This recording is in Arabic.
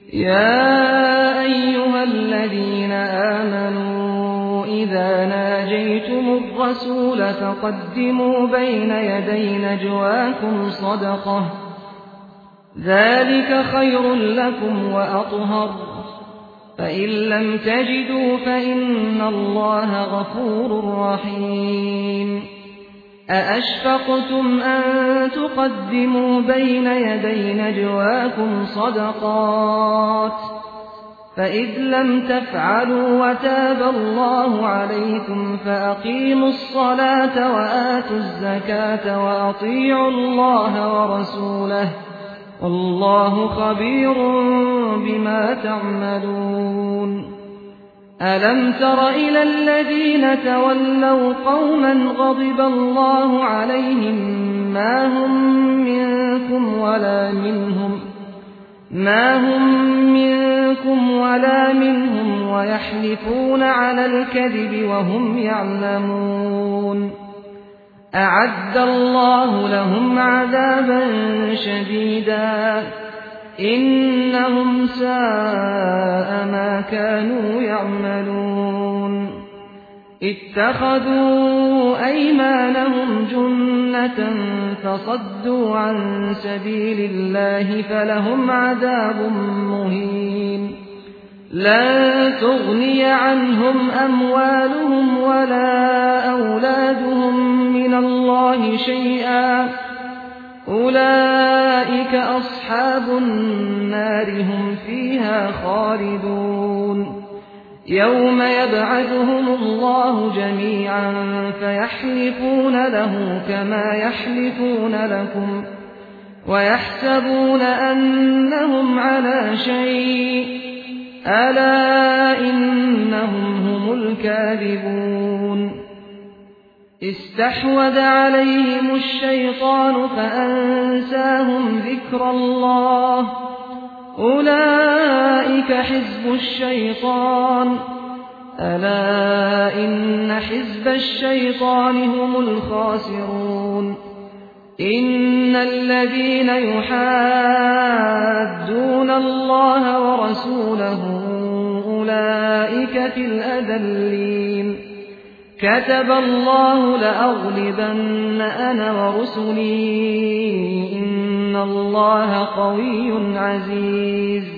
يا أيها الذين آمنوا إذا ناجيتم الرسول فقدموا بين يدي نجواكم صدقة ذلك خير لكم وأطهر فإن لم تجدوا فإن الله غفور رحيم أأشفقتم أن تقدموا بين يدي نجواكم صدقات فإذ لم تفعلوا وتاب الله عليكم فأقيموا الصلاة وآتوا الزكاة وأطيعوا الله ورسوله والله خبير بما تعملون ألم تر إلى الذين تولوا قوما غضب الله عليهم ما هم منكم ولا منهم ويحلفون على الكذب وهم يعلمون أعد الله لهم عذابا شديدا إنهم ساء ما كانوا يعملون اتخذوا أيمانهم جنة فصدوا عن سبيل الله فلهم عذاب مهين لن تغني عنهم أموالهم ولا أولادهم من الله شيئا أولئك أصحاب النار هم فيها خالدون يوم يبعثهم الله جميعا فيحلفون له كما يحلفون لكم ويحسبون أنهم على شيء ألا إنهم هم الكاذبون استحوذ عليهم الشيطان فأنساهم ذكر الله أولئك حزب الشيطان ألا إن حزب الشيطان هم الخاسرون إن الذين يحادون الله ورسوله أولئك في الأذلين كتب الله لأغلبن أنا ورسلي إن الله قوي عزيز